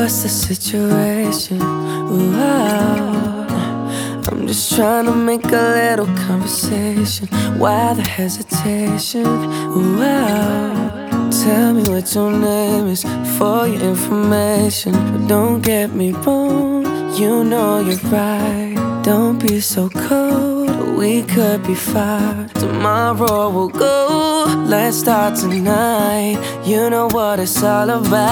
what's the situation? Ooh, I'm just trying to make a little conversation. Why the hesitation? Ooh, tell me what your name is for your information. But don't get me wrong, you know you're right. Don't be so cold, we could be fine. Tomorrow we'll go, let's start tonight. You know what it's all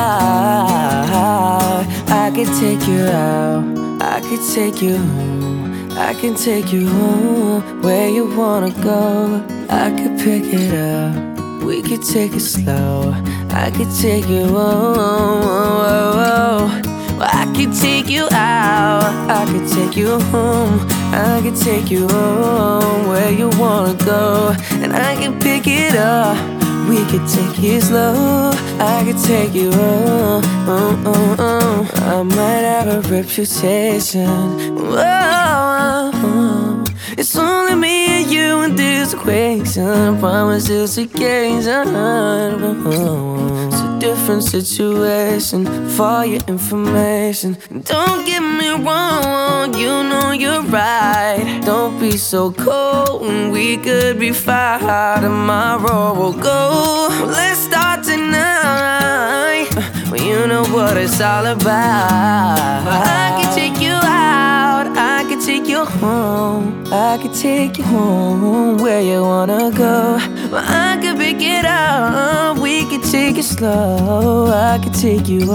about. I could take you out, I could take you home, I can take you home. Where you wanna go, I could pick it up. We could take it slow, I could take you home. I could take you out, I could take you home, I could take you home. Where you wanna go, and I can pick it up. We could take it slow, I could take you home. I might have a reputation. Whoa, it's only me and you in this equation. I promise it's occasion. It's a different situation for your information. Don't get me wrong, you know you're right. Don't be so cold, we could be fine. Tomorrow we'll go, let's start tonight. Well, you know what it's all about. I can take you out, I can take you home, I can take you home. Where you wanna go, well, I could pick it up. We could take it slow, I could take you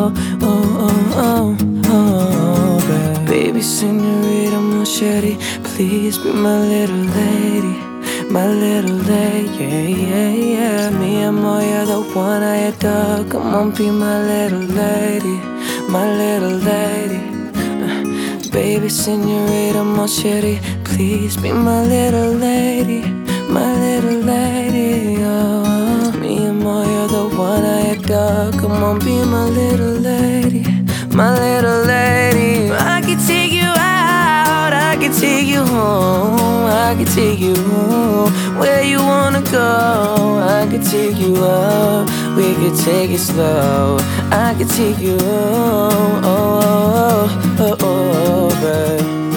baby señorita Moschetti, please be my little lady, my little lady, yeah, yeah. Me amor, you're the one I adore. Come on, be my little lady, my little lady. Baby señorita Moschetti, please be my little lady, my little lady, oh. Me amor, you're the one I adore. Come on, be my little lady, my little lady. I can take you out, I can take you home, I can take you home. Where you wanna go, I can take you up. We could take it slow, I can take you home, babe.